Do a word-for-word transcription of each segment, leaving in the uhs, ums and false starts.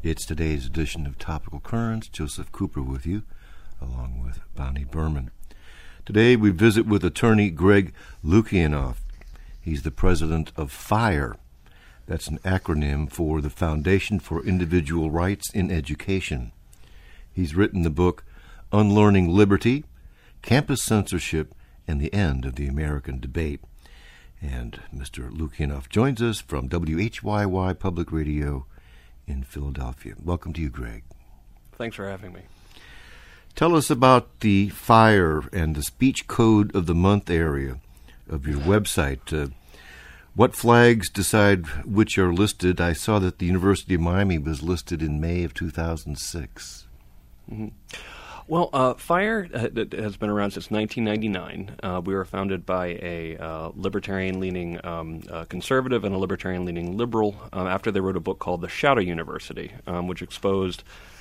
It's today's edition of Topical Currents. Joseph Cooper with you, along with Bonnie Berman. Today we visit with attorney Greg Lukianoff. He's the president of FIRE. That's an acronym for the Foundation for Individual Rights in Education. He's written the book Unlearning Liberty, Campus Censorship, and the End of the American Debate. And Mister Lukianoff joins us from W H Y Y Public Radio in Philadelphia. Welcome to you, Greg. Thanks for having me. Tell us about the FIRE and the Speech Code of the Month area of your website. Uh, what flags decide which are listed? I saw that the University of Miami was listed in May of two thousand six. Mm-hmm. Well, uh, FIRE uh, has been around since nineteen ninety-nine. Uh, we were founded by a uh, libertarian-leaning um, uh, conservative and a libertarian-leaning liberal um, after they wrote a book called The Shadow University, um, which exposed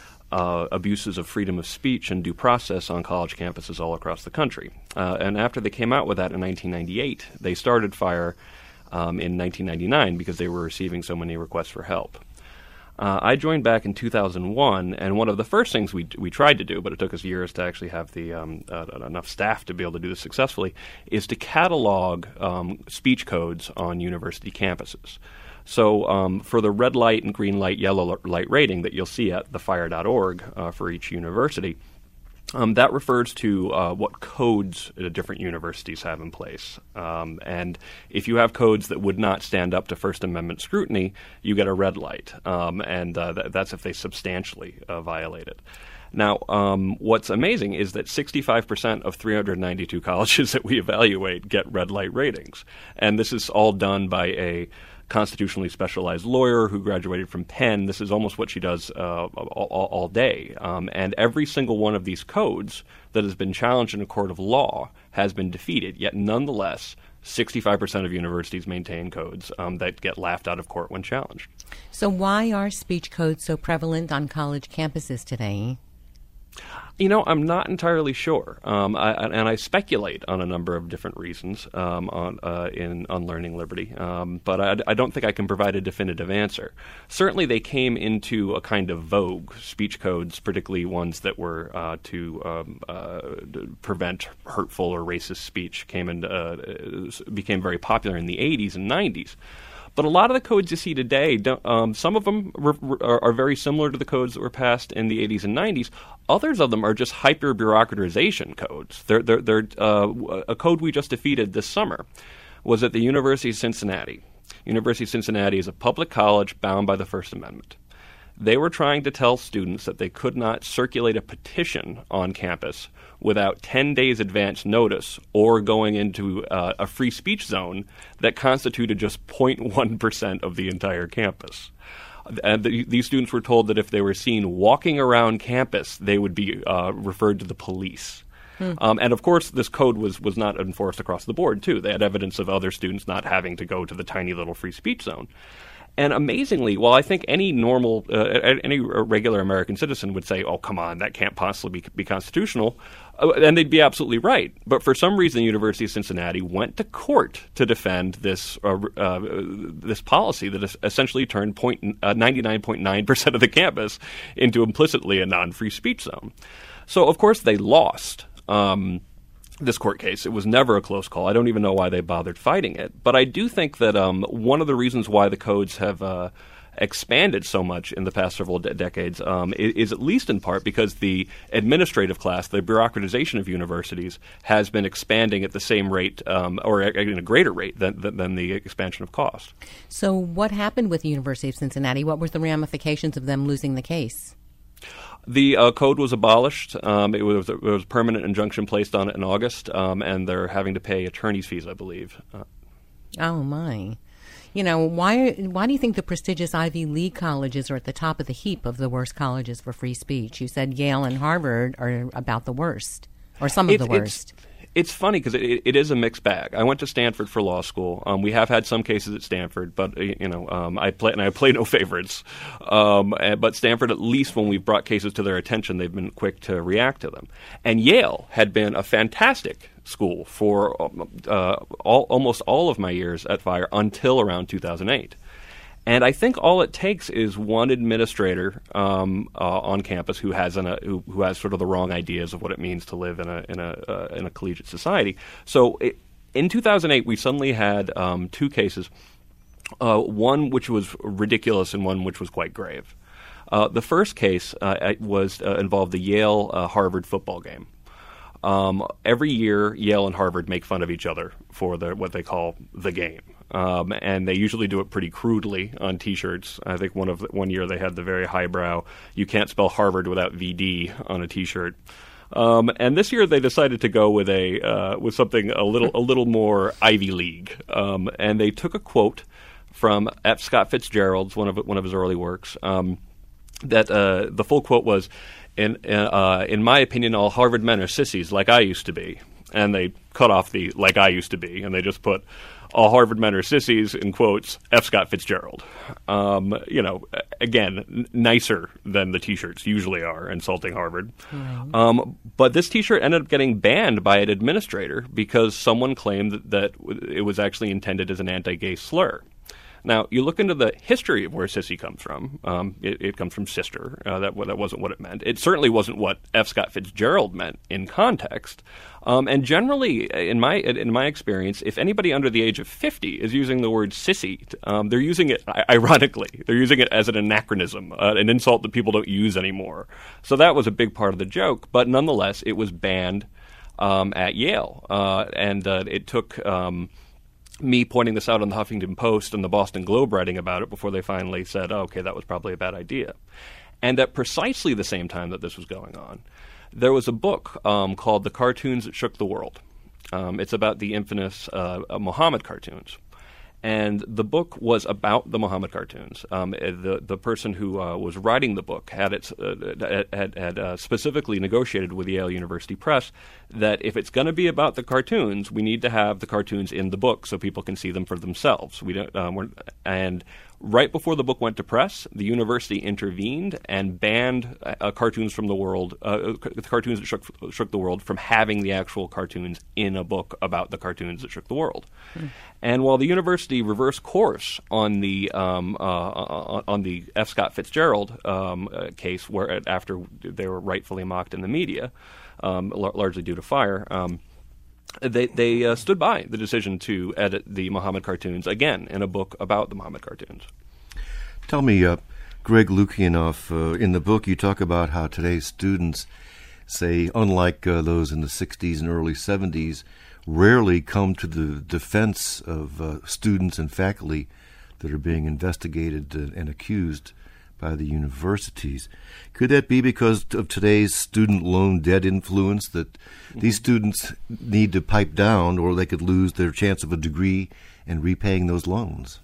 uh, abuses of freedom of speech and due process on college campuses all across the country. Uh, and after they came out with that in nineteen ninety-eight, they started FIRE um, in nineteen ninety-nine because they were receiving so many requests for help. Uh, I joined back in two thousand one, and one of the first things we we tried to do, but it took us years to actually have the um, uh, enough staff to be able to do this successfully, is to catalog um, speech codes on university campuses. So um, for the red light and green light, yellow light rating that you'll see at the fire dot org uh, for each university, Um, that refers to uh, what codes uh, different universities have in place. Um, and if you have codes that would not stand up to First Amendment scrutiny, you get a red light. Um, and uh, th- that's if they substantially uh, violate it. Now, um, what's amazing is that sixty-five percent of three hundred ninety-two colleges that we evaluate get red light ratings. And this is all done by a constitutionally specialized lawyer who graduated from Penn. This is almost what she does uh, all, all day. Um, and every single one of these codes that has been challenged in a court of law has been defeated. Yet nonetheless, sixty-five percent of universities maintain codes um, that get laughed out of court when challenged. So why are speech codes so prevalent on college campuses today? You know, I'm not entirely sure, um, I, and I speculate on a number of different reasons um, on uh, in Unlearning Liberty, um, but I, I don't think I can provide a definitive answer. Certainly, they came into a kind of vogue. Speech codes, particularly ones that were uh, to um, uh, prevent hurtful or racist speech, came and uh, became very popular in the eighties and nineties. But a lot of the codes you see today, don't, um, some of them re- re- are very similar to the codes that were passed in the eighties and nineties. Others of them are just hyper-bureaucratization codes. They're, they're, they're, uh, a code we just defeated this summer was at the University of Cincinnati. University of Cincinnati is a public college bound by the First Amendment. They were trying to tell students that they could not circulate a petition on campus without ten days advance notice or going into uh, a free speech zone that constituted just zero point one percent of the entire campus. And the, these students were told that if they were seen walking around campus, they would be uh, referred to the police. Hmm. Um, and, of course, this code was, was not enforced across the board, too. They had evidence of other students not having to go to the tiny little free speech zone. And amazingly, while I think any normal, uh, any regular American citizen would say, oh, come on, that can't possibly be, be constitutional, uh, and they'd be absolutely right. But for some reason, the University of Cincinnati went to court to defend this uh, uh, this policy that essentially turned point, uh, ninety-nine point nine percent of the campus into implicitly a non-free speech zone. So, of course, they lost. Um This court case. It was never a close call. I don't even know why they bothered fighting it. But I do think that um, one of the reasons why the codes have uh, expanded so much in the past several de- decades um, is, is at least in part because the administrative class, the bureaucratization of universities, has been expanding at the same rate um, or at a greater rate than, than, than the expansion of cost. So what happened with the University of Cincinnati? What were the ramifications of them losing the case? The uh, code was abolished. Um, it was, it was a permanent injunction placed on it in August, um, and they're having to pay attorney's fees, I believe. Uh, oh, my. You know, why why do you think the prestigious Ivy League colleges are at the top of the heap of the worst colleges for free speech? You said Yale and Harvard are about the worst, or some of it's, the worst. It's, It's funny because it, it is a mixed bag. I went to Stanford for law school. Um, we have had some cases at Stanford, but you know, um, I play and I play no favorites. Um, but Stanford, at least when we've brought cases to their attention, they've been quick to react to them. And Yale had been a fantastic school for uh, all, almost all of my years at FIRE until around two thousand eight. And I think all it takes is one administrator um, uh, on campus who has an, uh, who, who has sort of the wrong ideas of what it means to live in a in a uh, in a collegiate society. So it, in two thousand eight, we suddenly had um, two cases, uh, one which was ridiculous and one which was quite grave. Uh, the first case uh, was uh, involved the Yale uh, Harvard football game. Um, every year, Yale and Harvard make fun of each other for the, what they call the game. Um, and they usually do it pretty crudely on T-shirts. I think one of the, one year they had the very highbrow, you can't spell Harvard without V D on a T-shirt. Um, and this year they decided to go with a uh, with something a little a little more Ivy League. Um, and they took a quote from F. Scott Fitzgerald's one of one of his early works. Um, that uh, the full quote was, "In uh, in my opinion, all Harvard men are sissies, like I used to be." And they cut off the "like I used to be," and they just put "all Harvard men are sissies" in quotes, F. Scott Fitzgerald. Um, you know, again, n- nicer than the T-shirts usually are, insulting Harvard. Mm-hmm. Um, but this T-shirt ended up getting banned by an administrator because someone claimed that, that it was actually intended as an anti-gay slur. Now, you look into the history of where sissy comes from. Um, it, it comes from sister. Uh, that, that wasn't what it meant. It certainly wasn't what F. Scott Fitzgerald meant in context. Um, and generally, in my in my experience, if anybody under the age of fifty is using the word sissy, um, they're using it, ironically, they're using it as an anachronism, uh, an insult that people don't use anymore. So that was a big part of the joke. But nonetheless, it was banned um, at Yale. Uh, and uh, it took... Um, me pointing this out on the Huffington Post and the Boston Globe writing about it before they finally said, oh, okay, that was probably a bad idea. And at precisely the same time that this was going on, there was a book um, called The Cartoons That Shook the World. Um, it's about the infamous uh, Muhammad cartoons. And the book was about the Muhammad cartoons. Um, the the person who uh, was writing the book had it uh, had, had uh, specifically negotiated with Yale University Press that if it's going to be about the cartoons, we need to have the cartoons in the book so people can see them for themselves. We don't, um, we're, and right before the book went to press, the university intervened and banned uh, cartoons from the world, uh, the cartoons that shook, shook the world, from having the actual cartoons in a book about the cartoons that shook the world. Hmm. And while the university reversed course on the um, uh, on the F. Scott Fitzgerald um, uh, case, where after they were rightfully mocked in the media, um, l- largely due to fire. Um, They they uh, stood by the decision to edit the Muhammad cartoons again in a book about the Muhammad cartoons. Tell me, uh, Greg Lukianoff, uh, in the book you talk about how today's students, say, unlike uh, those in the sixties and early seventies, rarely come to the defense of uh, students and faculty that are being investigated uh, and accused by the universities. Could that be because of today's student loan debt influence, that mm-hmm. these students need to pipe down or they could lose their chance of a degree and repaying those loans?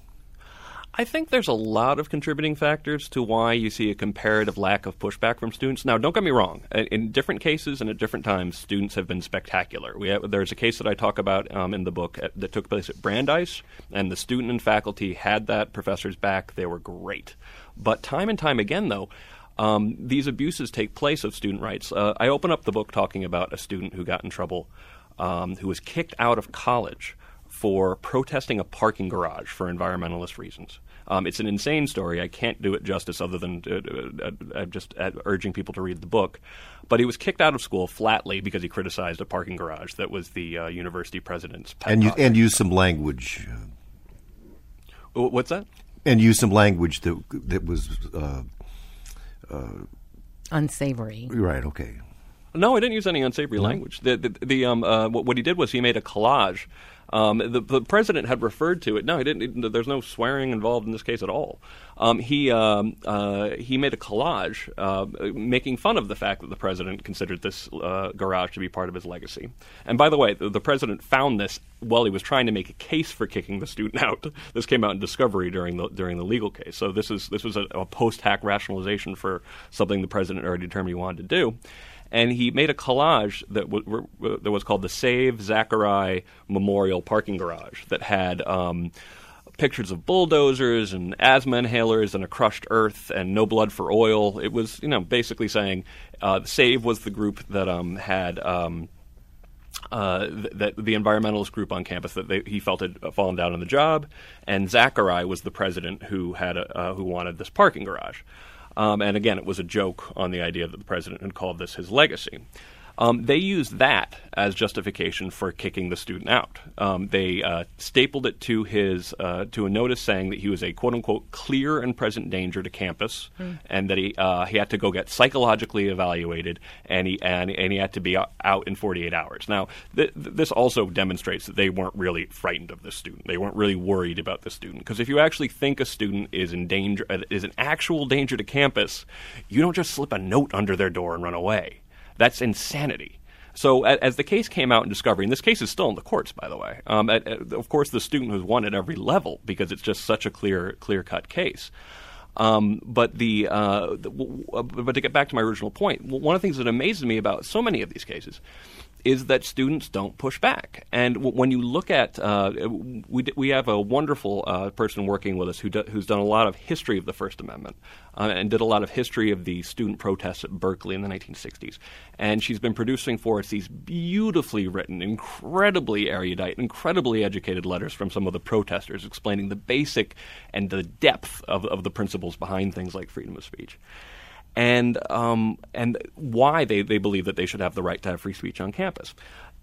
I think there's a lot of contributing factors to why you see a comparative lack of pushback from students. Now, don't get me wrong. In different cases and at different times, students have been spectacular. We have, there's a case that I talk about um, in the book at, that took place at Brandeis, and the student and faculty had that professor's back. They were great. But time and time again, though, um, these abuses take place of student rights. Uh, I open up the book talking about a student who got in trouble, um, who was kicked out of college for protesting a parking garage for environmentalist reasons. Um, it's an insane story. I can't do it justice other than uh, uh, uh, just uh, urging people to read the book. But he was kicked out of school flatly because he criticized a parking garage that was the uh, university president's pet and you, project. and used some language. What's that? And used some language that that was uh, uh, unsavory. Right. Okay. No, I didn't use any unsavory no. language. The, the, the um, uh, what, what he did was he made a collage. Um, the, the president had referred to it. No, he didn't. There's no swearing involved in this case at all. Um, he um, uh, he made a collage uh, making fun of the fact that the president considered this uh, garage to be part of his legacy. And by the way, the, the president found this while he was trying to make a case for kicking the student out. This came out in discovery during the during the legal case. So this is this was a, a post-hack rationalization for something the president already determined he wanted to do. And he made a collage that, w- w- that was called the Save Zachari Memorial Parking Garage that had um, pictures of bulldozers and asthma inhalers and a crushed earth and no blood for oil. It was, you know, basically saying uh, Save was the group that um, had um, Uh, th- that the environmentalist group on campus that they, he felt had fallen down on the job, and Zachary was the president who had a, uh, who wanted this parking garage. Um, and again, it was a joke on the idea that the president had called this his legacy. Um, they used that as justification for kicking the student out. Um, they uh, stapled it to his uh, to a notice saying that he was a quote unquote clear and present danger to campus, mm. and that he uh, he had to go get psychologically evaluated, and he and, and he had to be out in forty-eight hours. Now, th- th- this also demonstrates that they weren't really frightened of this student. They weren't really worried about the student, because if you actually think a student is in danger, uh, is an actual danger to campus, you don't just slip a note under their door and run away. That's insanity. So as the case came out in discovery, and this case is still in the courts, by the way, um, at, at, of course the student has won at every level because it's just such a clear, clear-cut case. Um, but the, uh, the w- but to get back to my original point, one of the things that amazes me about so many of these cases is that students don't push back. And w- when you look at, uh, we d- we have a wonderful uh, person working with us who do- who's done a lot of history of the First Amendment uh, and did a lot of history of the student protests at Berkeley in the nineteen sixties. And she's been producing for us these beautifully written, incredibly erudite, incredibly educated letters from some of the protesters explaining the basic and the depth of, of the principles behind things like freedom of speech. And um, and why they, they believe that they should have the right to have free speech on campus.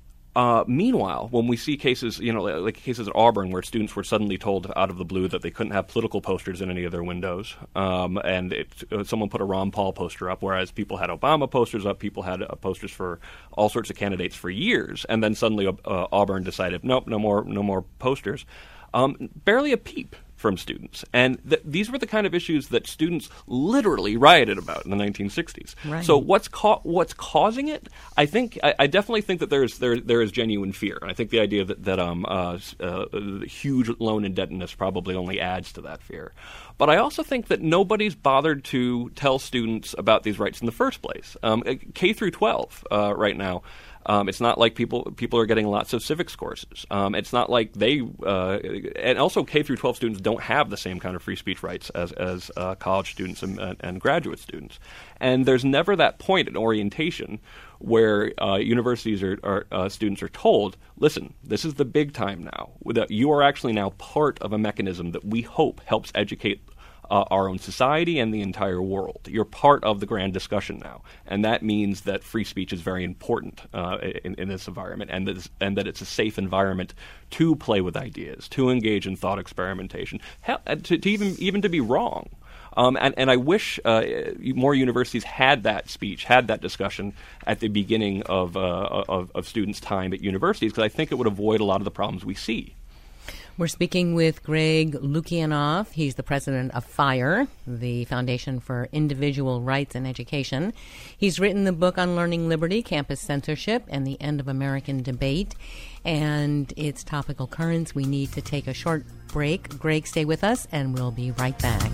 Uh, meanwhile, when we see cases, you know, like cases at Auburn where students were suddenly told out of the blue that they couldn't have political posters in any of their windows, um, and it, uh, someone put a Ron Paul poster up, whereas people had Obama posters up, people had uh, posters for all sorts of candidates for years, and then suddenly uh, Auburn decided, nope, no more, no more posters. Um, barely a peep from students. And th- these were the kind of issues that students literally rioted about in the nineteen sixties. Right. So what's ca- what's causing it? I think I, I definitely think that there's there there is genuine fear. And I think the idea that that um uh, uh, huge loan indebtedness probably only adds to that fear. But I also think that nobody's bothered to tell students about these rights in the first place. Um, K through twelve uh, right now. Um, it's not like people people are getting lots of civics courses. Um, it's not like they uh, and also K through twelve students don't have the same kind of free speech rights as as uh, college students and, and graduate students. And there's never that point in orientation where uh, universities or, or uh, students are told, listen, this is the big time now. That you are actually now part of a mechanism that we hope helps educate Uh, our own society and the entire world. You're part of the grand discussion now, and that means that free speech is very important uh, in, in this environment, and that, and that it's a safe environment to play with ideas, to engage in thought experimentation, hell, to, to even even to be wrong. Um, and, and I wish uh, more universities had that speech, had that discussion at the beginning of uh, of, of students' time at universities, because I think it would avoid a lot of the problems we see. We're speaking with Greg Lukianoff. He's the president of FIRE, the Foundation for Individual Rights in Education. He's written the book Unlearning Liberty, Campus Censorship, and the End of American Debate. And it's topical currents. We need to take a short break. Greg, stay with us, and we'll be right back.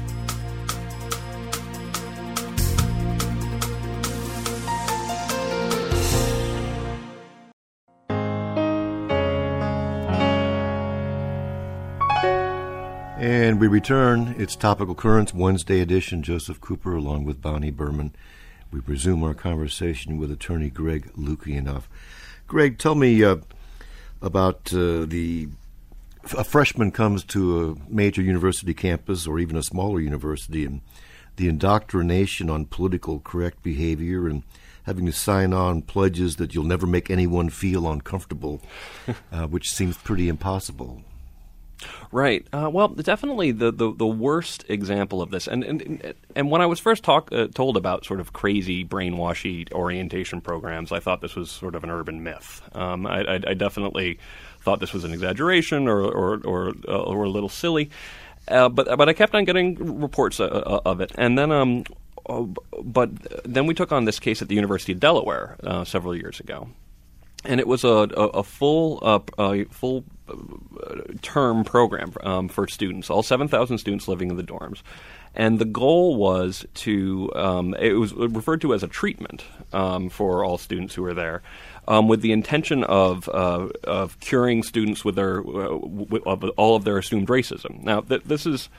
And we return. It's Topical Currents, Wednesday edition. Joseph Cooper along with Bonnie Berman. We resume our conversation with attorney Greg Lukianoff. Greg, tell me uh, about uh, the a freshman comes to a major university campus or even a smaller university, and the indoctrination on political correct behavior and having to sign on pledges that you'll never make anyone feel uncomfortable, uh, which seems pretty impossible. Right. Uh, well, definitely the, the, the worst example of this, and and, and when I was first talk, uh, told about sort of crazy brainwashy orientation programs, I thought this was sort of an urban myth. Um, I, I, I definitely thought this was an exaggeration or or or, uh, or a little silly, uh, but but I kept on getting reports uh, of it, and then um, uh, but then we took on this case at the University of Delaware uh, several years ago. And it was a, a, a full uh, a full term program um, for students, all seven thousand students living in the dorms. And the goal was to, um, it was referred to as a treatment um, for all students who were there, um, with the intention of uh, of curing students with their uh, with, of all of their assumed racism. Now, th- this is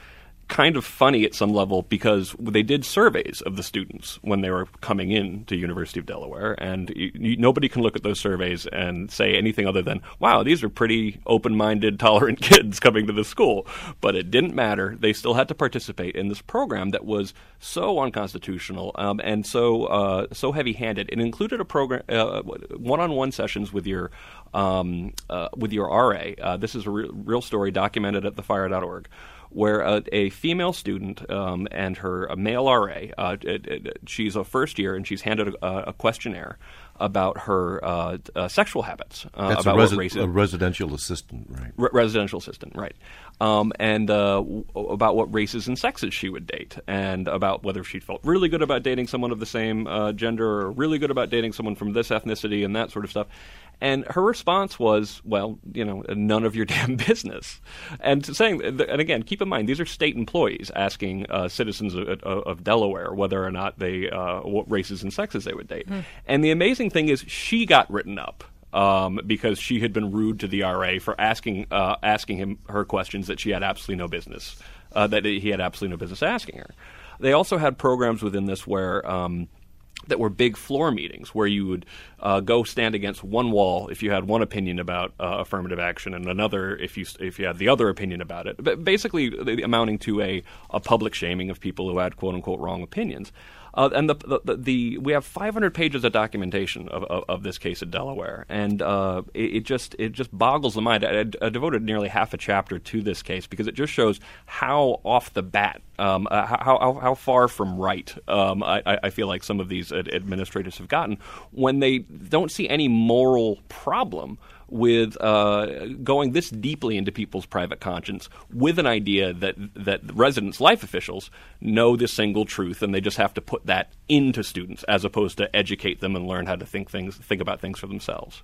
kind of funny at some level because they did surveys of the students when they were coming in to University of Delaware, and you, you, nobody can look at those surveys and say anything other than, wow, these are pretty open-minded, tolerant kids coming to the school. But it didn't matter. They still had to participate in this program that was so unconstitutional um, and so uh, so heavy-handed. It included a program, uh, one-on-one sessions with your um, uh, with your R A. Uh, this is a re- real story documented at the fire dot org. Where a, a female student um, and her a male R A, uh, it, it, she's a first year and she's handed a, a questionnaire about her uh, uh, sexual habits. Uh, That's about a, resi- what race a residential assistant, right? Re- residential assistant, right. Um, and uh, w- about what races and sexes she would date, and about whether she felt really good about dating someone of the same uh, gender or really good about dating someone from this ethnicity and that sort of stuff. And her response was, well, you know, none of your damn business. And saying, and again, keep in mind, these are state employees asking uh, citizens of, of Delaware whether or not they, uh, what races and sexes they would date. Mm. And the amazing thing is she got written up. Um, because she had been rude to the R A for asking uh, asking him her questions that she had absolutely no business, uh, that he had absolutely no business asking her. They also had programs within this where um, that were big floor meetings where you would uh, go stand against one wall if you had one opinion about uh, affirmative action and another if you if you had the other opinion about it. But basically amounting to a, a public shaming of people who had quote unquote wrong opinions. Uh, and the, the, the, the we have five hundred pages of documentation of, of, of this case in Delaware, and uh, it, it just it just boggles the mind. I, I devoted nearly half a chapter to this case because it just shows how off the bat, um, uh, how, how how far from right um, I, I feel like some of these ad- administrators have gotten when they don't see any moral problem with uh, going this deeply into people's private conscience with an idea that that residents, life officials, know the single truth, and they just have to put that into students as opposed to educate them and learn how to think things, think about things for themselves.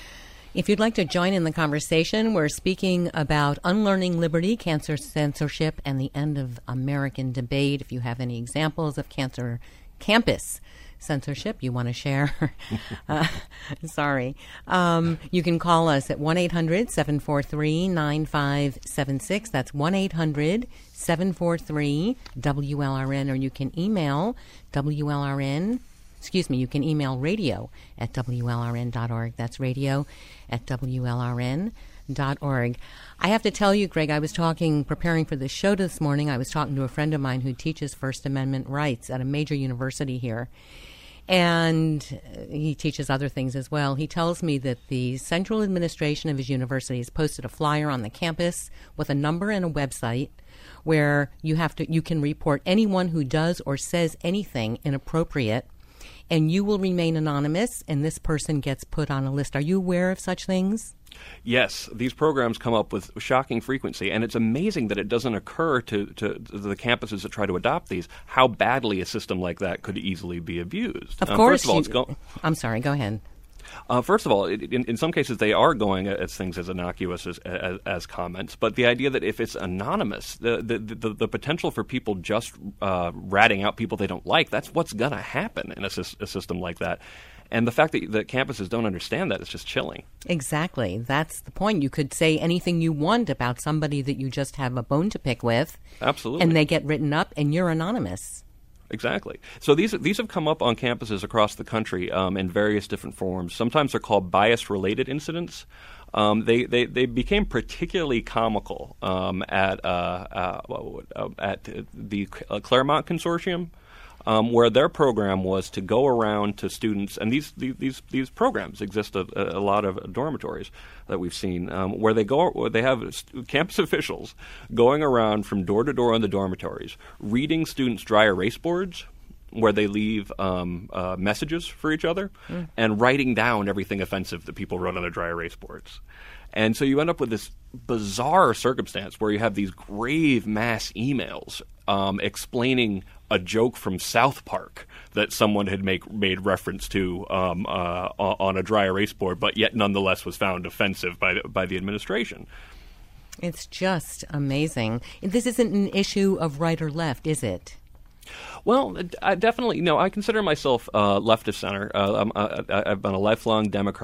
If you'd like to join in the conversation, we're speaking about unlearning liberty, cancer censorship, and the end of American debate. If you have any examples of cancer campus censorship you want to share, uh, sorry, um, you can call us at one eight hundred seven four three nine five seven six. That's one eight hundred seven four three W L R N, or you can email W L R N. Excuse me, you can email radio at W L R N dot org. That's radio at W L R N dot org. I have to tell you, Greg, I was talking, preparing for this show this morning, I was talking to a friend of mine who teaches First Amendment rights at a major university here. And he teaches other things as well. He tells me that the central administration of his university has posted a flyer on the campus with a number and a website where you have to you can report anyone who does or says anything inappropriate, and you will remain anonymous, and this person gets put on a list. Are you aware of such things? Yes, these programs come up with shocking frequency, and it's amazing that it doesn't occur to, to, to the campuses that try to adopt these how badly a system like that could easily be abused. Of um, course. First of all, you, it's go- I'm sorry, go ahead. Uh, first of all, it, in, in some cases they are going at things as innocuous as, as, as comments, but the idea that if it's anonymous, the the, the, the potential for people just uh, ratting out people they don't like, that's what's going to happen in a, a system like that. And the fact that the campuses don't understand that is just chilling. Exactly. That's the point. You could say anything you want about somebody that you just have a bone to pick with. Absolutely. And they get written up, and you're anonymous. Exactly. So these these have come up on campuses across the country um, in various different forms. Sometimes they're called bias-related incidents. Um, they, they they became particularly comical um, at uh, uh, at the Claremont Consortium. Um, where their program was to go around to students, and these these these programs exist at a, a lot of dormitories that we've seen, um, where they go, where they have campus officials going around from door to door in the dormitories, reading students' dry erase boards, where they leave um, uh, messages for each other, mm. and writing down everything offensive that people wrote on their dry erase boards. And so you end up with this bizarre circumstance where you have these grave mass emails um, explaining a joke from South Park that someone had make, made reference to um, uh, on a dry erase board, but yet nonetheless was found offensive by the, by the administration. It's just amazing. This isn't an issue of right or left, is it? Well, I definitely, no, I consider myself uh, left of center. Uh, I'm, I, I've been a lifelong Democrat.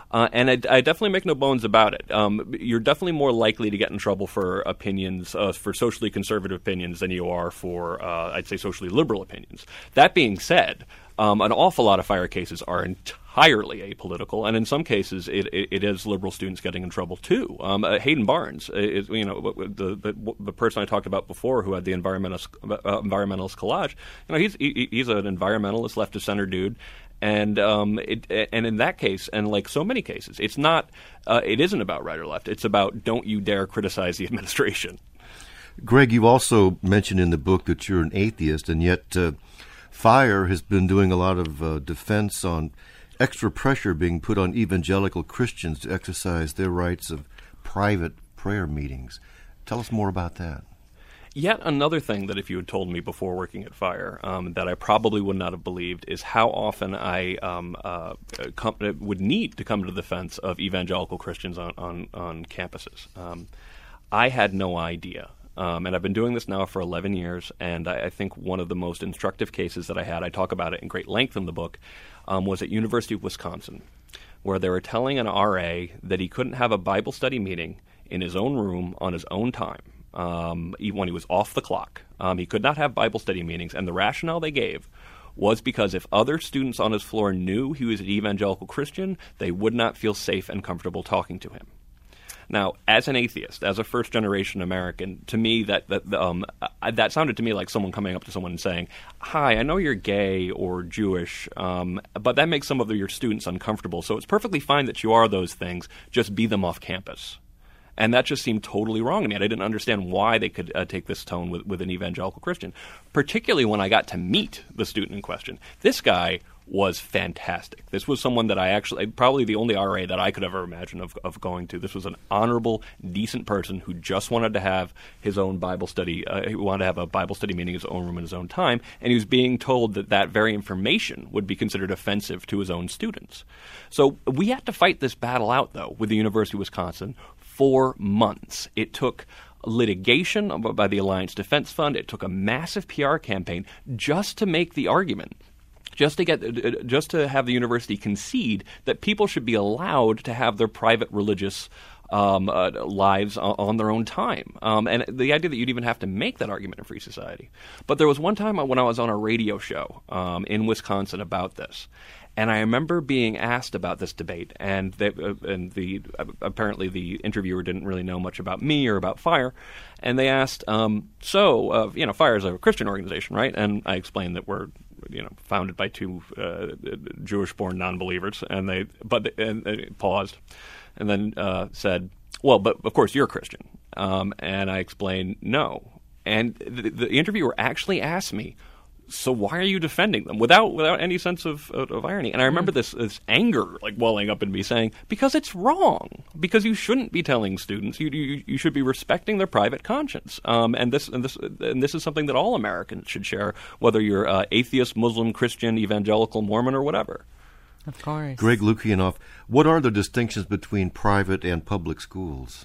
Uh, and I, I definitely make no bones about it. Um, you're definitely more likely to get in trouble for opinions, uh, for socially conservative opinions, than you are for, uh, I'd say, socially liberal opinions. That being said, um, an awful lot of fire cases are entirely apolitical, and in some cases, it, it, it is liberal students getting in trouble too. Um, uh, Hayden Barnes, is, you know, the, the the person I talked about before, who had the environmentalist uh, environmentalist collage. You know, he's he, he's an environmentalist, left of center dude. And um, it, and in that case, and like so many cases, it's not, uh, it isn't about right or left. It's about don't you dare criticize the administration. Greg, you also mentioned in the book that you're an atheist, and yet uh, FIRE has been doing a lot of uh, defense on extra pressure being put on evangelical Christians to exercise their rights of private prayer meetings. Tell us more about that. Yet another thing that if you had told me before working at FIRE um, that I probably would not have believed is how often I um, uh, com- would need to come to the defense of evangelical Christians on, on, on campuses. Um, I had no idea. Um, and I've been doing this now for eleven years, and I, I think one of the most instructive cases that I had, I talk about it in great length in the book, um, was at University of Wisconsin, where they were telling an R A that he couldn't have a Bible study meeting in his own room on his own time. Um, even when he was off the clock. Um, he could not have Bible study meetings, and the rationale they gave was because if other students on his floor knew he was an evangelical Christian, they would not feel safe and comfortable talking to him. Now, as an atheist, as a first-generation American, to me that that um, that sounded to me like someone coming up to someone and saying, "Hi, I know you're gay or Jewish, um, but that makes some of your students uncomfortable. So it's perfectly fine that you are those things. Just be them off campus." And that just seemed totally wrong to me. And I didn't understand why they could uh, take this tone with, with an evangelical Christian, particularly when I got to meet the student in question. This guy was fantastic. This was someone that I actually, probably the only R A that I could ever imagine of, of going to. This was an honorable, decent person who just wanted to have his own Bible study. Uh, he wanted to have a Bible study meeting in his own room in his own time. And he was being told that that very information would be considered offensive to his own students. So we had to fight this battle out, though, with the University of Wisconsin. Four months. It took litigation by the Alliance Defense Fund. It took a massive P R campaign just to make the argument, just to get, just to have the university concede that people should be allowed to have their private religious um, uh, lives on, on their own time. Um, and the idea that you'd even have to make that argument in free society. But there was one time when I was on a radio show um, in Wisconsin about this. And I remember being asked about this debate, and, they, uh, and the uh, apparently the interviewer didn't really know much about me or about FIRE, and they asked, um, "So, uh, you know, FIRE is a Christian organization, right?" And I explained that we're, you know, founded by two uh, Jewish-born non-believers, and they but they, and they paused, and then uh, said, "Well, but of course you're a Christian," um, and I explained no, and the, the interviewer actually asked me, "So why are you defending them?" without without any sense of, of, of irony. And I remember this, this anger like welling up in me saying, because it's wrong. Because you shouldn't be telling students. You you, you should be respecting their private conscience. Um, and this and this and this is something that all Americans should share, whether you're uh, atheist, Muslim, Christian, evangelical, Mormon, or whatever. Of course. Greg Lukianoff, what are the distinctions between private and public schools?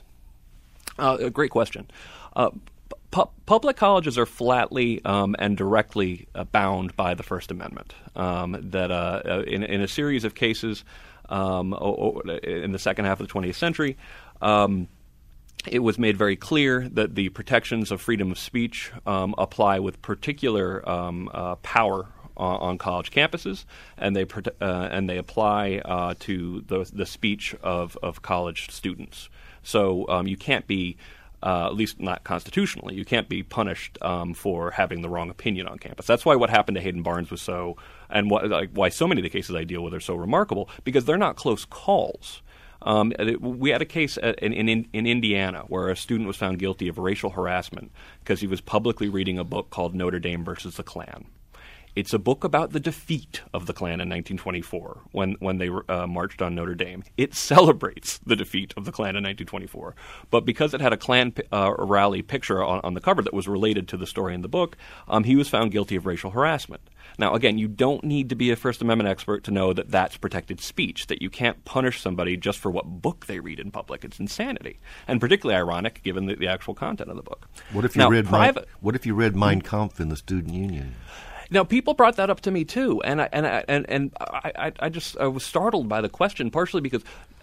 Uh, a great question. Uh, Pu- public colleges are flatly um, and directly uh, bound by the First Amendment. Um, that uh, in, in a series of cases um, o- o- in the second half of the twentieth century, um, it was made very clear that the protections of freedom of speech um, apply with particular um, uh, power on, on college campuses, and they prote- uh, and they apply uh, to the the speech of, of college students. So um, you can't be Uh, at least not constitutionally. You can't be punished um, for having the wrong opinion on campus. That's why what happened to Hayden Barnes was so, and what, like, why so many of the cases I deal with are so remarkable, because they're not close calls. Um, it, we had a case in, in, in Indiana where a student was found guilty of racial harassment because he was publicly reading a book called Notre Dame versus the Klan. It's a book about the defeat of the Klan in nineteen twenty-four when, when they uh, marched on Notre Dame. It celebrates the defeat of the Klan in nineteen twenty-four. But because it had a Klan uh, rally picture on, on the cover that was related to the story in the book, um, he was found guilty of racial harassment. Now, again, you don't need to be a First Amendment expert to know that that's protected speech, that you can't punish somebody just for what book they read in public. It's insanity, and particularly ironic given the, the actual content of the book. What if you now, read private, Mein, What if you read Mein Kampf in the student union? Now, people brought that up to me too, and I, and I, and and I, I just I was startled by the question, partially because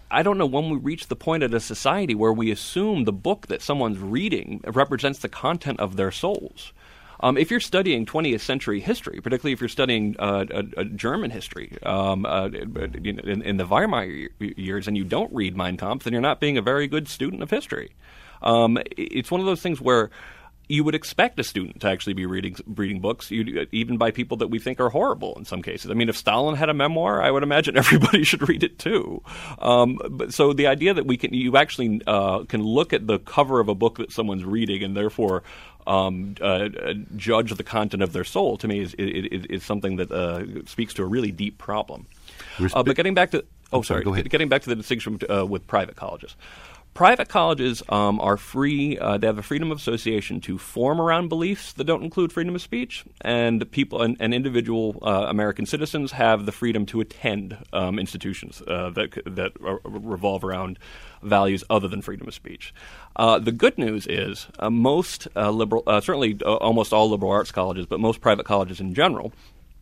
I don't know when we reach the point at a society where we assume the book that someone's reading represents the content of their souls. Um, if you're studying twentieth century history, particularly if you're studying uh, a, a German history um, uh, in, in the Weimar years, and you don't read Mein Kampf, then you're not being a very good student of history. Um, it's one of those things where you would expect a student to actually be reading reading books, even by people that we think are horrible in some cases. I mean, if Stalin had a memoir, I would imagine everybody should read it too. Um, but so the idea that we can, you actually uh, can look at the cover of a book that someone's reading and therefore um, uh, judge the content of their soul, to me, is is, is something that uh, speaks to a really deep problem. Uh, but getting back to oh, sorry, go ahead. Getting back to the distinction uh, with private colleges. Private colleges um, are free. Uh, they have a freedom of association to form around beliefs that don't include freedom of speech, and people and, and individual uh, American citizens have the freedom to attend um, institutions uh, that that revolve around values other than freedom of speech. Uh, the good news is uh, most uh, liberal, uh, certainly uh, almost all liberal arts colleges, but most private colleges in general,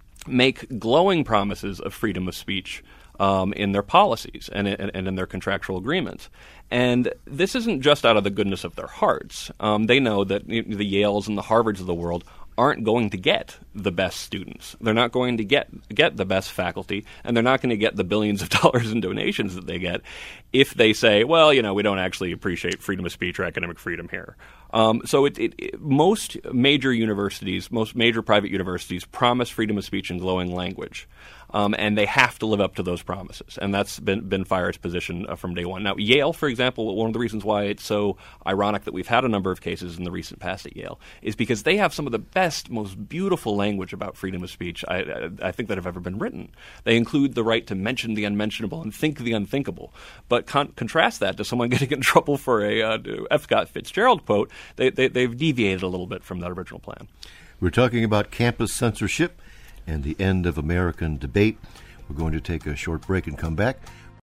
make glowing promises of freedom of speech Um, in their policies and, and, and in their contractual agreements. And this isn't just out of the goodness of their hearts. Um, they know that the Yales and the Harvards of the world aren't going to get the best students. They're not going to get get the best faculty, and they're not going to get the billions of dollars in donations that they get if they say, well, you know, we don't actually appreciate freedom of speech or academic freedom here. Um, so it, it, it, most major universities, most major private universities promise freedom of speech in glowing language. Um, and they have to live up to those promises. And that's been, been FIRE's position uh, from day one. Now, Yale, for example, one of the reasons why it's so ironic that we've had a number of cases in the recent past at Yale is because they have some of the best, most beautiful language about freedom of speech I, I, I think that have ever been written. They include the right to mention the unmentionable and think the unthinkable. But con- contrast that to someone getting in trouble for a uh, F. Scott Fitzgerald quote, they, they, they've deviated a little bit from that original plan. We're talking about campus censorship and the end of American debate. We're going to take a short break and come back.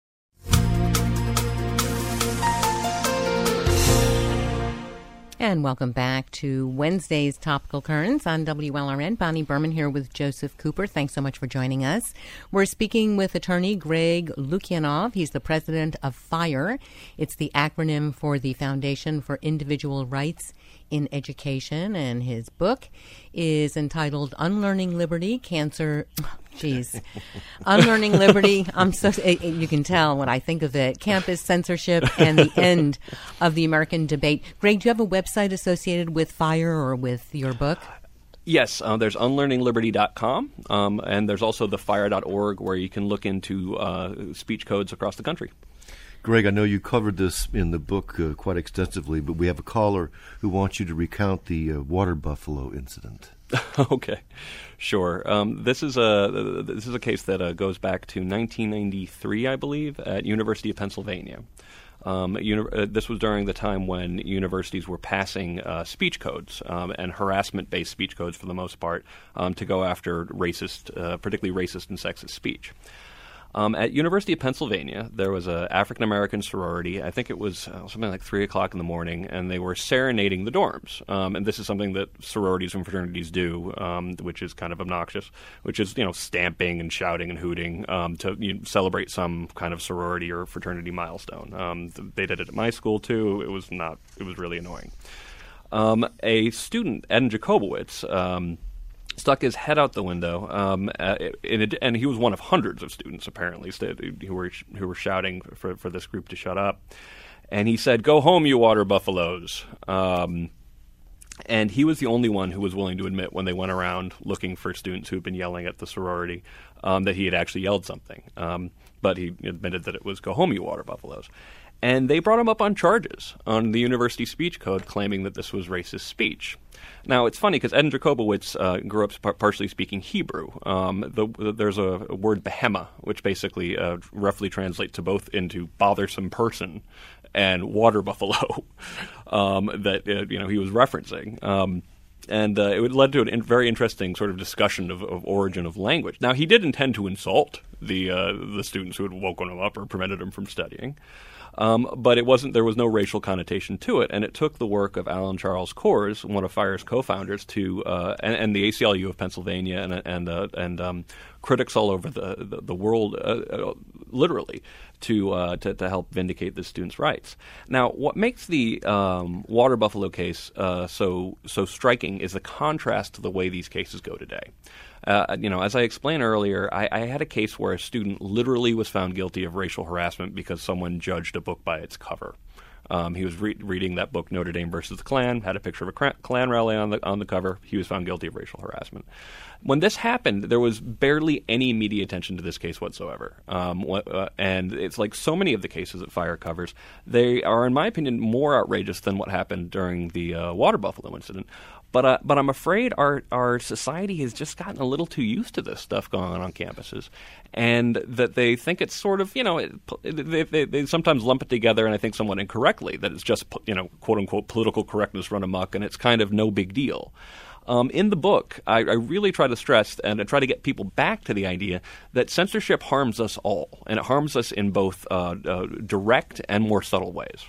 And welcome back to Wednesday's Topical Currents on W L R N. Bonnie Berman here with Joseph Cooper. Thanks so much for joining us. We're speaking with attorney Greg Lukianoff. He's the president of FIRE. It's the acronym for the Foundation for Individual Rights in Education, and his book is entitled Unlearning Liberty, Cancer... Jeez. Unlearning Liberty. I'm so you can tell what I think of it. Campus censorship and the end of the American debate. Greg, do you have a website associated with FIRE or with your book? Yes, uh, there's unlearning liberty dot com, um, and there's also the fire dot org where you can look into uh, speech codes across the country. Greg, I know you covered this in the book uh, quite extensively, but we have a caller who wants you to recount the uh, water buffalo incident. Okay, sure. Um, this is a this is a case that uh, goes back to nineteen ninety-three, I believe, at University of Pennsylvania. Um, uni- uh, this was during the time when universities were passing uh, speech codes um, and harassment-based speech codes, for the most part, um, to go after racist, uh, particularly racist and sexist speech. Um, at University of Pennsylvania, there was an African-American sorority. I think it was uh, something like three o'clock in the morning, and they were serenading the dorms. Um, and this is something that sororities and fraternities do, um, which is kind of obnoxious, which is, you know, stamping and shouting and hooting um, to you know, celebrate some kind of sorority or fraternity milestone. Um, th- they did it at my school, too. It was not – it was really annoying. Um, a student, Ed Jacobowitz, um, stuck his head out the window, um, uh, it, and he was one of hundreds of students, apparently, who were who were shouting for, for this group to shut up. And he said, "Go home, you water buffaloes." Um, and he was the only one who was willing to admit when they went around looking for students who had been yelling at the sorority um, that he had actually yelled something. Um, but he admitted that it was, "Go home, you water buffaloes." And they brought him up on charges on the university speech code, claiming that this was racist speech. Now, it's funny because Ed Jacobowitz uh, grew up par- partially speaking Hebrew. Um, the, the, there's a, a word, behema, which basically uh, roughly translates to both into bothersome person and water buffalo um, that uh, you know he was referencing. Um, and uh, it led to a in- very interesting sort of discussion of, of origin of language. Now, he did intend to insult the uh, the students who had woken him up or prevented him from studying. Um, but it wasn't. There was no racial connotation to it, and it took the work of Alan Charles Kors, one of FIRE's co-founders, to uh, and, and the A C L U of Pennsylvania and and uh, and um, critics all over the the, the world, uh, literally, to, uh, to to help vindicate the students' rights. Now, what makes the um, Water Buffalo case uh, so so striking is the contrast to the way these cases go today. Uh, you know, as I explained earlier, I, I had a case where a student literally was found guilty of racial harassment because someone judged a book by its cover. Um, he was re- reading that book, Notre Dame versus the Klan, had a picture of a cra- Klan rally on the on the cover. He was found guilty of racial harassment. When this happened, there was barely any media attention to this case whatsoever. Um, wh- uh, and it's like so many of the cases that Fire covers, they are, in my opinion, more outrageous than what happened during the uh, Water Buffalo incident. But uh, but I'm afraid our our society has just gotten a little too used to this stuff going on on campuses, and that they think it's sort of, you know, it, they, they, they sometimes lump it together, and I think somewhat incorrectly, that it's just, you know, quote unquote political correctness run amok, and it's kind of no big deal. Um, in the book, I, I really try to stress and I try to get people back to the idea that censorship harms us all, and it harms us in both uh, uh, direct and more subtle ways.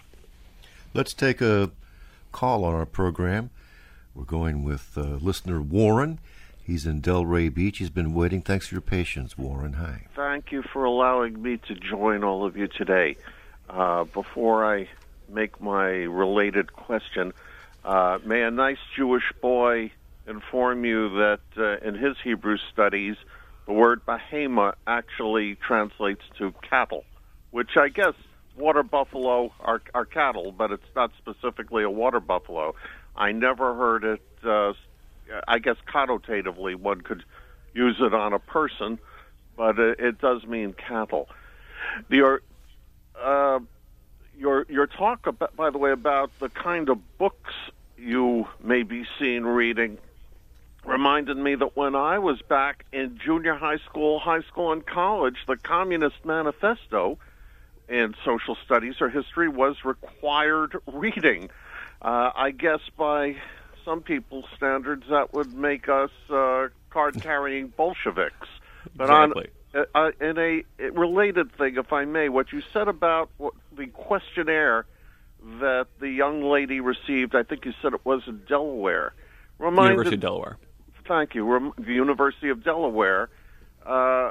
Let's take a call on our program. We're going with uh, listener Warren. He's in Delray Beach. He's been waiting. Thanks for your patience, Warren. Hi. Thank you for allowing me to join all of you today. Uh, before I make my related question, uh, may a nice Jewish boy inform you that uh, in his Hebrew studies, the word behema actually translates to cattle, which I guess water buffalo are, are cattle, but it's not specifically a water buffalo. I never heard it, uh, I guess connotatively one could use it on a person, but it, it does mean cattle. Your, uh, your, your talk, about, by the way, about the kind of books you may be seen reading reminded me that when I was back in junior high school, high school, and college, the Communist Manifesto in social studies or history was required reading. Uh, I guess by some people's standards, that would make us uh, card-carrying Bolsheviks. But exactly. on, uh, in a related thing, if I may, what you said about what, the questionnaire that the young lady received, I think you said it was in Delaware. Reminded, University of Delaware. Thank you. Rem, the University of Delaware, uh, uh,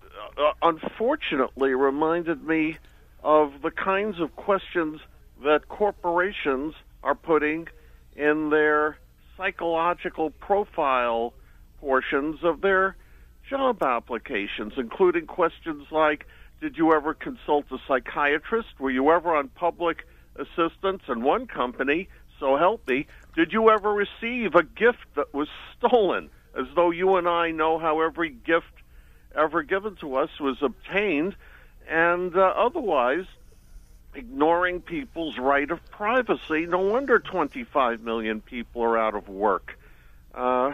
unfortunately, reminded me of the kinds of questions that corporations are putting in their psychological profile portions of their job applications, including questions like, did you ever consult a psychiatrist? Were you ever on public assistance in one company? So help me. Did you ever receive a gift that was stolen? As though you and I know how every gift ever given to us was obtained, and uh, otherwise ignoring people's right of privacy. No wonder twenty-five million people are out of work. Uh,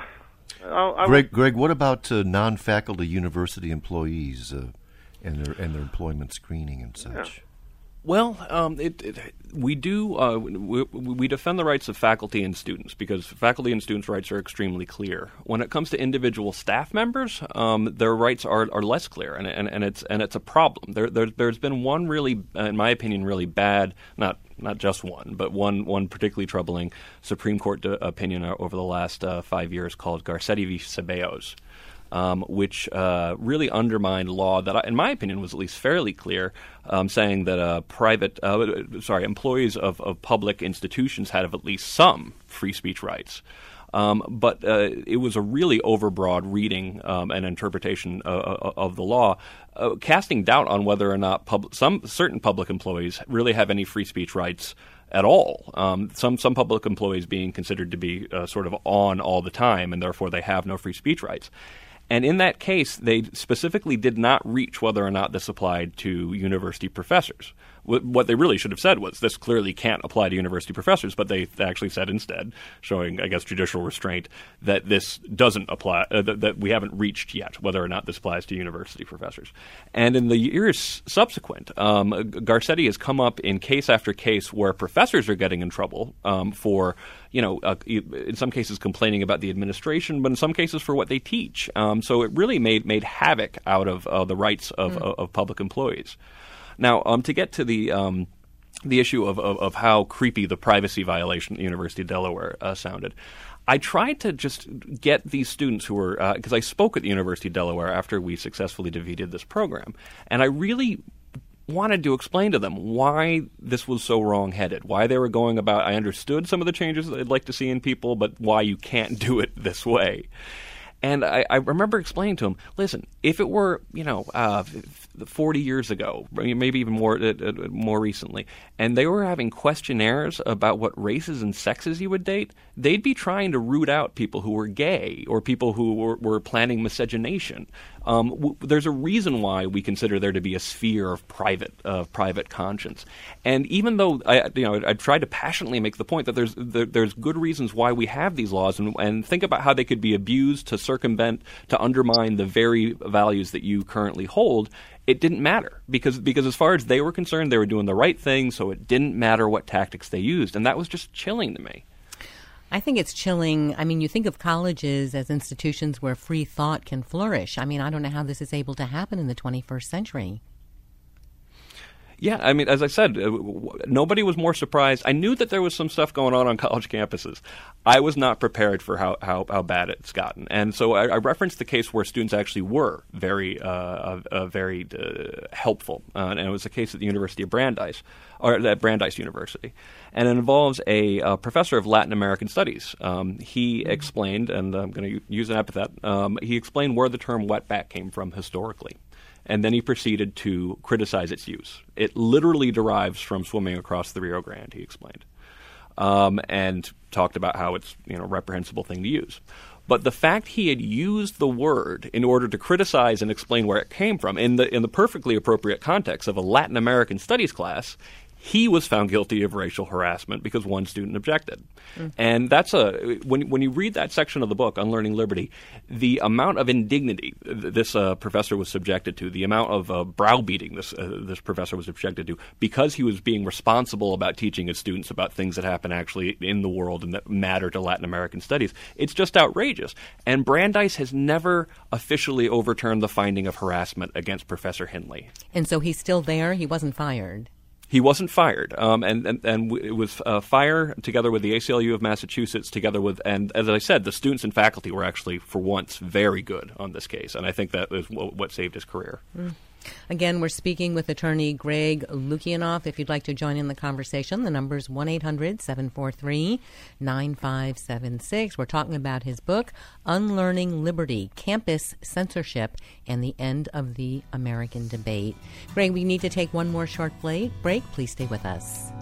I, I Greg, Greg, what about uh, non-faculty university employees uh, and their and their employment screening and such? Yeah. Well, um, it, it, we do uh, we, we defend the rights of faculty and students because faculty and students' rights are extremely clear. When it comes to individual staff members, um, their rights are, are less clear, and, and, and it's and it's a problem. There, there there's been one really, in my opinion, really bad, not not just one, but one one particularly troubling Supreme Court de- opinion over the last uh, five years called Garcetti v. Ceballos. Um, which uh, really undermined law that, I, in my opinion, was at least fairly clear, um, saying that uh, private, uh, sorry, employees of, of public institutions had at least some free speech rights. Um, but uh, it was a really overbroad reading um, and interpretation uh, of the law, uh, casting doubt on whether or not pub- some certain public employees really have any free speech rights at all. Um, some some public employees being considered to be uh, sort of on all the time, and therefore they have no free speech rights. And in that case, they specifically did not reach whether or not this applied to university professors. What they really should have said was this clearly can't apply to university professors, but they actually said instead, showing, I guess, judicial restraint, that this doesn't apply, uh, that, that we haven't reached yet whether or not this applies to university professors. And in the years subsequent, um, Garcetti has come up in case after case where professors are getting in trouble um, for, you know, uh, in some cases complaining about the administration, but in some cases for what they teach. Um, so it really made made havoc out of uh, the rights of, mm. of, of public employees. Now, um, to get to the um, the issue of, of, of how creepy the privacy violation at the University of Delaware uh, sounded, I tried to just get these students who were, because uh, I spoke at the University of Delaware after we successfully defeated this program, and I really wanted to explain to them why this was so wrong-headed, why they were going about, I understood some of the changes that I'd like to see in people, but why you can't do it this way. And I, I remember explaining to them, listen, if it were, you know, uh, forty years ago, maybe even more uh, more recently, and they were having questionnaires about what races and sexes you would date, they'd be trying to root out people who were gay or people who were, were planning miscegenation. Um, w- there's a reason why we consider there to be a sphere of private of private conscience. And even though I, you know, I tried to passionately make the point that there's there, there's good reasons why we have these laws, and, and think about how they could be abused to circumvent, to undermine the very values that you currently hold, it didn't matter because because as far as they were concerned, they were doing the right thing, so it didn't matter what tactics they used, and that was just chilling to me. I think it's chilling. I mean, you think of colleges as institutions where free thought can flourish. I mean, I don't know how this is able to happen in the twenty-first century. Yeah, I mean, as I said, uh, w- nobody was more surprised. I knew that there was some stuff going on on college campuses. I was not prepared for how, how, how bad it's gotten. And so I, I referenced the case where students actually were very uh, uh, uh, very uh, helpful. Uh, and it was a case at the University of Brandeis, or at Brandeis University. And it involves a, a professor of Latin American studies. Um, he explained, and I'm going to use an epithet, um, he explained where the term wetback came from historically. And then he proceeded to criticize its use. It literally derives from swimming across the Rio Grande, he explained, um, and talked about how it's, you know, a reprehensible thing to use. But the fact he had used the word in order to criticize and explain where it came from in the in the perfectly appropriate context of a Latin American studies class, he was found guilty of racial harassment because one student objected. Mm. And that's a when when you read that section of the book, Unlearning Liberty, the amount of indignity this uh, professor was subjected to, the amount of uh, browbeating this uh, this professor was subjected to, because he was being responsible about teaching his students about things that happen actually in the world and that matter to Latin American studies, it's just outrageous. And Brandeis has never officially overturned the finding of harassment against Professor Hindley. And so he's still there? He wasn't fired? He wasn't fired, um, and, and and it was uh, fire together with the A C L U of Massachusetts, together with, and as I said, the students and faculty were actually, for once, very good on this case, and I think that is w- what saved his career. Mm. Again, we're speaking with attorney Greg Lukianoff. If you'd like to join in the conversation, the number is one eight hundred seven four three nine five seven six. We're talking about his book, Unlearning Liberty, Campus Censorship and the End of the American Debate. Greg, we need to take one more short break. Please stay with us.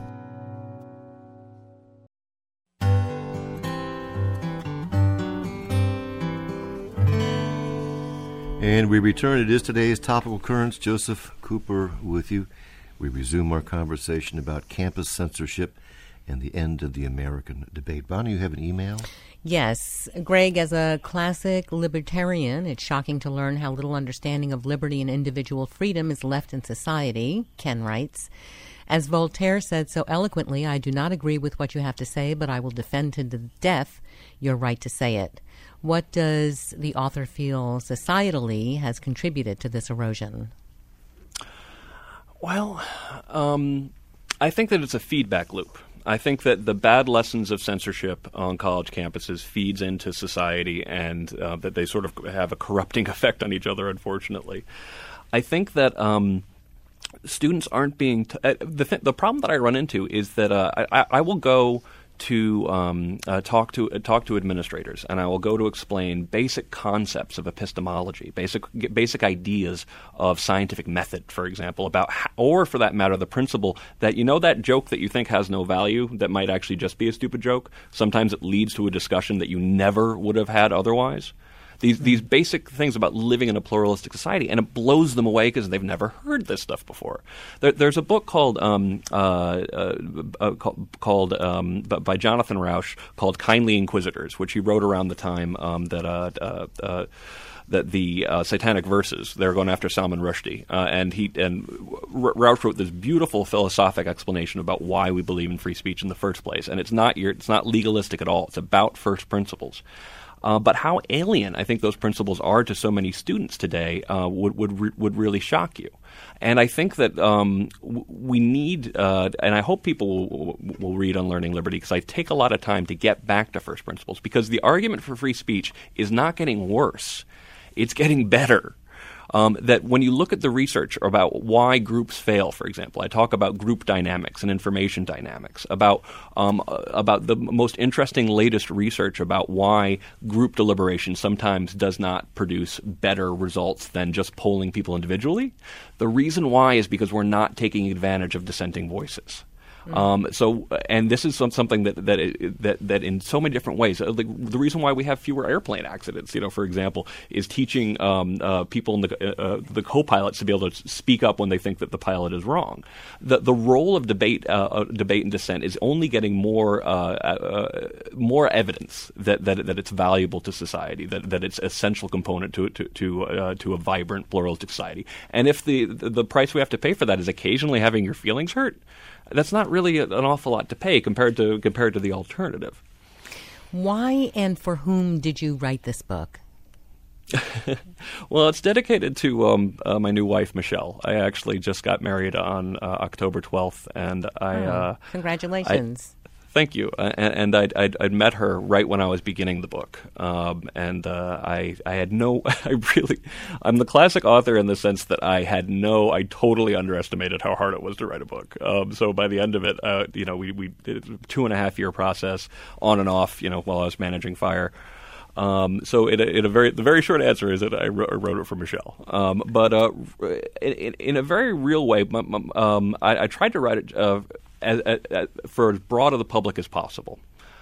And we return. It is today's Topical Currents. Joseph Cooper with you. We resume our conversation about campus censorship and the end of the American debate. Bonnie, you have an email? Yes. Greg, as a classic libertarian, it's shocking to learn how little understanding of liberty and individual freedom is left in society, Ken writes. As Voltaire said so eloquently, I do not agree with what you have to say, but I will defend to the death your right to say it. What does the author feel societally has contributed to this erosion? Well, um, I think that it's a feedback loop. I think that the bad lessons of censorship on college campuses feeds into society, and uh, that they sort of have a corrupting effect on each other, unfortunately. I think that um, students aren't being t- – uh, the, th- the problem that I run into is that uh, I, I will go – to um, uh, talk to uh, talk to administrators, and I will go to explain basic concepts of epistemology, basic basic ideas of scientific method, for example, about how, or for that matter, the principle that, you know, that joke that you think has no value, that might actually just be a stupid joke. Sometimes it leads to a discussion that you never would have had otherwise. These these basic things about living in a pluralistic society, and it blows them away because they've never heard this stuff before. There, there's a book called um, uh, uh, uh, called, called um, by Jonathan Rauch called "Kindly Inquisitors," which he wrote around the time um, that uh, uh, uh, that the uh, Satanic Verses, they were going after Salman Rushdie, uh, and he and R- Rauch wrote this beautiful philosophic explanation about why we believe in free speech in the first place, and it's not your, it's not legalistic at all. It's about first principles. Uh, but how alien I think those principles are to so many students today uh, would would re- would really shock you. And I think that um, w- we need, uh, and I hope people will, will read Unlearning Liberty, because I take a lot of time to get back to first principles, because the argument for free speech is not getting worse. It's getting better. Um, that when you look at the research about why groups fail, for example, I talk about group dynamics and information dynamics, about um, about the most interesting latest research about why group deliberation sometimes does not produce better results than just polling people individually. The reason why is because we're not taking advantage of dissenting voices. Um, so, and this is some, something that that, it, that that in so many different ways. Uh, the, the reason why we have fewer airplane accidents, you know, for example, is teaching um, uh, people in the uh, the co-pilots to be able to speak up when they think that the pilot is wrong. The the role of debate, uh, uh, debate and dissent is only getting more uh, uh, more evidence that that that it's valuable to society, that that it's an essential component to to to, uh, to a vibrant pluralistic society. And if the, the the price we have to pay for that is occasionally having your feelings hurt, that's not really an awful lot to pay compared to compared to the alternative. Why and for whom did you write this book? Well, it's dedicated to um, uh, my new wife, Michelle. I actually just got married on uh, October twelfth, and I oh, uh, congratulations. I, Thank you. Uh, and and I'd, I'd, I'd met her right when I was beginning the book. Um, and uh, I I had no, I really, I'm the classic author in the sense that I had no, I totally underestimated how hard it was to write a book. Um, so by the end of it, uh, you know, we, we did a two and a half year process on and off, you know, while I was managing Fire. Um, so in a, in a very, the very short answer is that I wrote, I wrote it for Michelle. Um, but uh, in, in a very real way, um, I, I tried to write it uh, As, as, for as broad of the public as possible.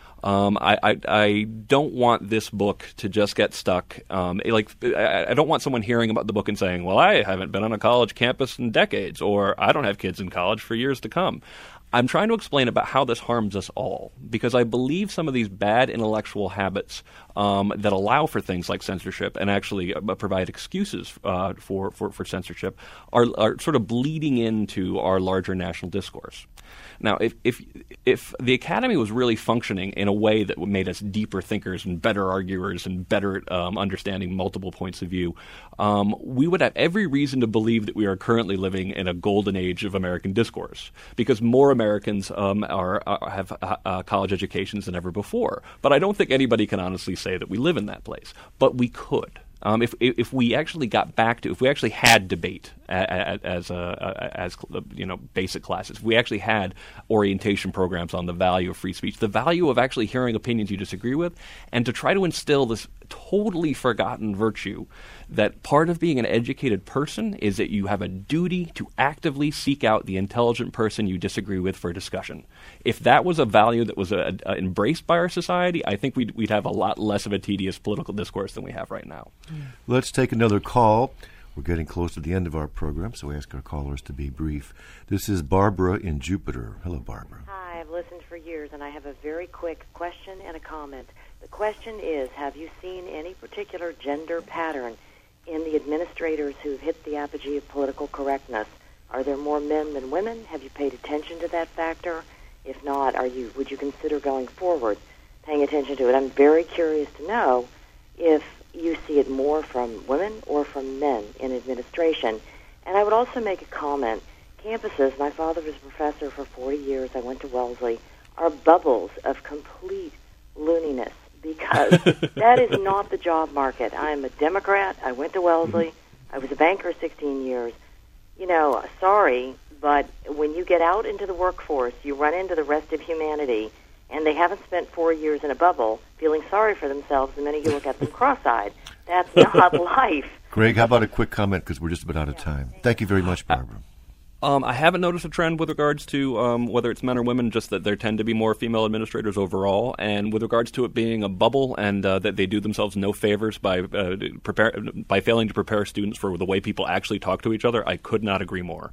Um, I, I, I don't want this book to just get stuck. Um, like I, I don't want someone hearing about the book and saying, well, I haven't been on a college campus in decades, or I don't have kids in college for years to come. I'm trying to explain about how this harms us all, because I believe some of these bad intellectual habits um, that allow for things like censorship and actually uh, provide excuses uh, for, for, for censorship are, are sort of bleeding into our larger national discourse. Now, if, if if the Academy was really functioning in a way that made us deeper thinkers and better arguers and better um, understanding multiple points of view, um, we would have every reason to believe that we are currently living in a golden age of American discourse, because more Americans um, are, are have uh, college educations than ever before. But I don't think anybody can honestly say that we live in that place. But we could. Um, if if we actually got back to, if we actually had debate as as, uh, as you know basic classes, if we actually had orientation programs on the value of free speech, the value of actually hearing opinions you disagree with, and to try to instill this totally forgotten virtue that part of being an educated person is that you have a duty to actively seek out the intelligent person you disagree with for discussion. If that was a value that was a, a, embraced by our society, I think we'd, we'd have a lot less of a tedious political discourse than we have right now. Let's take another call. We're getting close to the end of our program, so we ask our callers to be brief. This is Barbara in Jupiter. Hello, Barbara. Hi, I've listened for years, and I have a very quick question and a comment. The question is, have you seen any particular gender pattern in the administrators who've hit the apogee of political correctness? Are there more men than women? Have you paid attention to that factor? If not, are you would you consider going forward paying attention to it? I'm very curious to know if you see it more from women or from men in administration. And I would also make a comment. Campuses, my father was a professor for forty years, I went to Wellesley, are bubbles of complete looniness, because that is not the job market. I am a Democrat. I went to Wellesley. I was a banker sixteen years. You know, sorry, but when you get out into the workforce, you run into the rest of humanity, and they haven't spent four years in a bubble feeling sorry for themselves the minute you look at them cross-eyed. That's not life. Greg, how about a quick comment, because we're just about out of time. Thank you very much, Barbara. Um, I haven't noticed a trend with regards to um, whether it's men or women, just that there tend to be more female administrators overall. And with regards to it being a bubble and uh, that they do themselves no favors by uh, prepare, by failing to prepare students for the way people actually talk to each other, I could not agree more.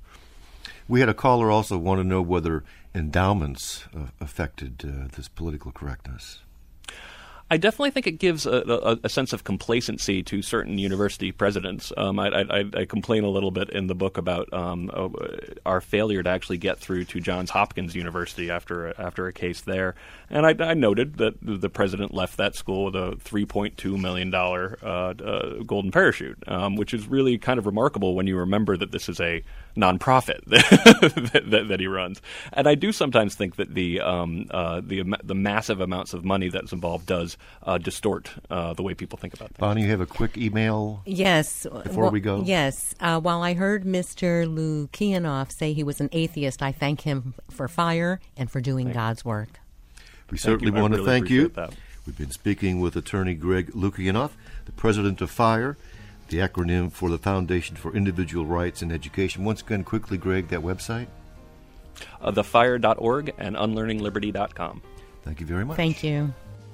We had a caller also want to know whether endowments uh, affected uh, this political correctness. I definitely think it gives a, a, a sense of complacency to certain university presidents. Um, I, I, I complain a little bit in the book about um, uh, our failure to actually get through to Johns Hopkins University after a, after a case there. And I, I noted that the president left that school with a three point two million dollars uh, uh, golden parachute, um, which is really kind of remarkable when you remember that this is a nonprofit that, that, that he runs. And I do sometimes think that the um, uh, the the massive amounts of money that's involved does uh, distort uh, the way people think about things. Bonnie, you have a quick email Yes. before well, we go? Yes. Uh, while I heard Mister Lukianoff say he was an atheist, I thank him for FIRE and for doing Thanks. God's work. We certainly you. I want to really thank you. appreciate that. We've been speaking with attorney Greg Lukianoff, the president of FIRE, the acronym for the Foundation for Individual Rights in Education. Once again, quickly, Greg, that website? Uh, the fire dot org and unlearning liberty dot com. Thank you very much. Thank you.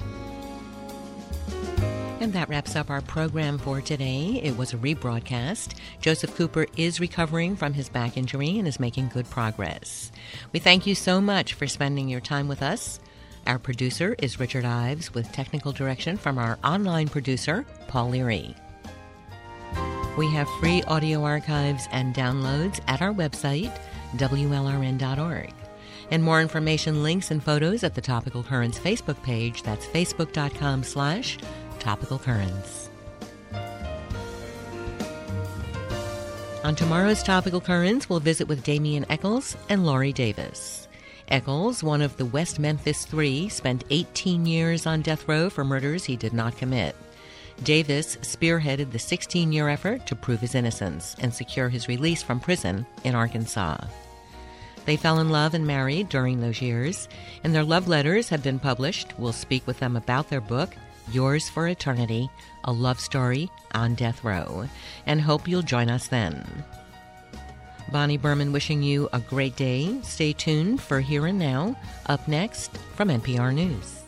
And that wraps up our program for today. It was a rebroadcast. Joseph Cooper is recovering from his back injury and is making good progress. We thank you so much for spending your time with us. Our producer is Richard Ives with technical direction from our online producer, Paul Leary. We have free audio archives and downloads at our website, W L R N dot org. And more information, links, and photos at the Topical Currents Facebook page. That's facebook.com slash Topical Currents. On tomorrow's Topical Currents, we'll visit with Damian Eccles and Laurie Davis. Eccles, one of the West Memphis Three, spent eighteen years on death row for murders he did not commit. Davis spearheaded the sixteen-year effort to prove his innocence and secure his release from prison in Arkansas. They fell in love and married during those years, and their love letters have been published. We'll speak with them about their book, Yours for Eternity, A Love Story on Death Row, and hope you'll join us then. Bonnie Berman wishing you a great day. Stay tuned for Here and Now, up next from N P R News.